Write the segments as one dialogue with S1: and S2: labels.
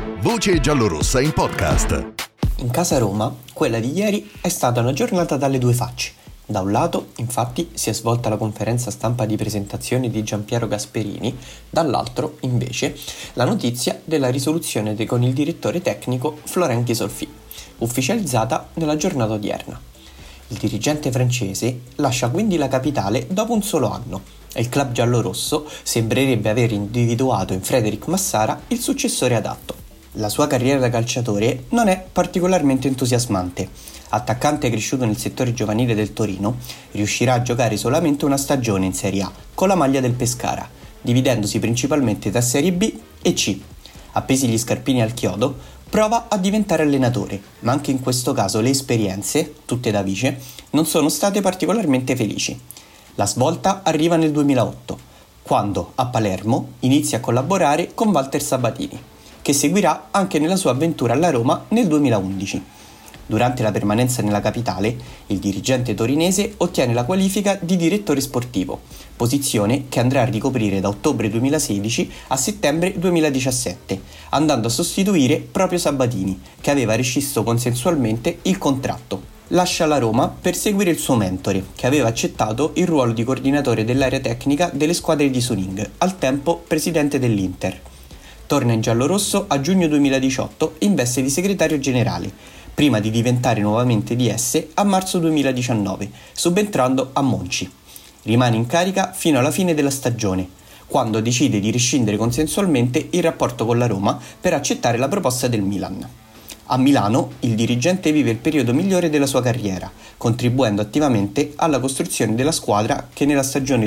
S1: Voce giallorossa in podcast.
S2: In casa Roma, quella di ieri è stata una giornata dalle due facce. Da un lato, infatti, si è svolta la conferenza stampa di presentazione di Gianpiero Gasperini, dall'altro, invece, la notizia della risoluzione con il direttore tecnico Florent Chesolfi, ufficializzata nella giornata odierna. Il dirigente francese lascia quindi la capitale dopo un solo anno e il club giallorosso sembrerebbe aver individuato in Frédéric Massara il successore adatto. La sua carriera da calciatore non è particolarmente entusiasmante. Attaccante cresciuto nel settore giovanile del Torino, riuscirà a giocare solamente una stagione in Serie A con la maglia del Pescara, dividendosi principalmente tra Serie B e C. Appesi gli scarpini al chiodo, prova a diventare allenatore, ma anche in questo caso le esperienze, tutte da vice, non sono state particolarmente felici. La svolta arriva nel 2008, quando a Palermo inizia a collaborare con Walter Sabatini, che seguirà anche nella sua avventura alla Roma nel 2011. Durante la permanenza nella capitale, il dirigente torinese ottiene la qualifica di direttore sportivo, posizione che andrà a ricoprire da ottobre 2016 a settembre 2017, andando a sostituire proprio Sabatini, che aveva rescisso consensualmente il contratto. Lascia la Roma per seguire il suo mentore, che aveva accettato il ruolo di coordinatore dell'area tecnica delle squadre di Suning, al tempo presidente dell'Inter. Torna in giallorosso a giugno 2018 in veste di segretario generale, prima di diventare nuovamente DS a marzo 2019, subentrando a Monci. Rimane in carica fino alla fine della stagione, quando decide di rescindere consensualmente il rapporto con la Roma per accettare la proposta del Milan. A Milano il dirigente vive il periodo migliore della sua carriera, contribuendo attivamente alla costruzione della squadra che nella stagione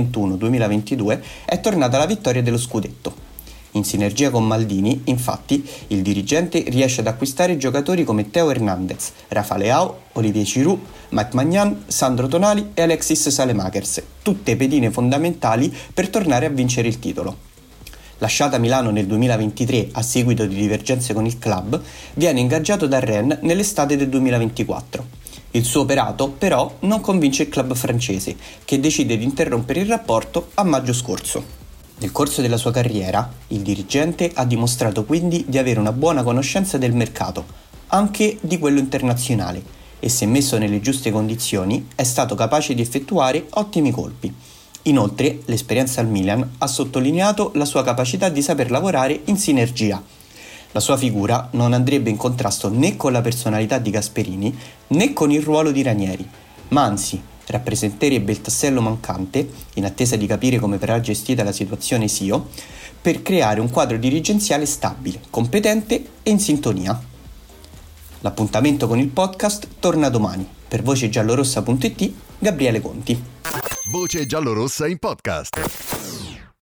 S2: 2021-2022 è tornata alla vittoria dello scudetto. In sinergia con Maldini, infatti, il dirigente riesce ad acquistare giocatori come Theo Hernandez, Rafa Leao, Olivier Giroud, Mike Maignan, Sandro Tonali e Alexis Saelemaekers, tutte pedine fondamentali per tornare a vincere il titolo. Lasciata Milano nel 2023 a seguito di divergenze con il club, viene ingaggiato da Rennes nell'estate del 2024. Il suo operato, però, non convince il club francese, che decide di interrompere il rapporto a maggio scorso. Nel corso della sua carriera, il dirigente ha dimostrato quindi di avere una buona conoscenza del mercato, anche di quello internazionale, e se messo nelle giuste condizioni è stato capace di effettuare ottimi colpi. Inoltre, l'esperienza al Milan ha sottolineato la sua capacità di saper lavorare in sinergia. La sua figura non andrebbe in contrasto né con la personalità di Gasperini né con il ruolo di Ranieri, ma anzi rappresenterebbe il tassello mancante, in attesa di capire come verrà gestita la situazione SIO, per creare un quadro dirigenziale stabile, competente e in sintonia. L'appuntamento con il podcast torna domani. Per vocegiallorossa.it, Gabriele Conti.
S1: Voce giallorossa in podcast.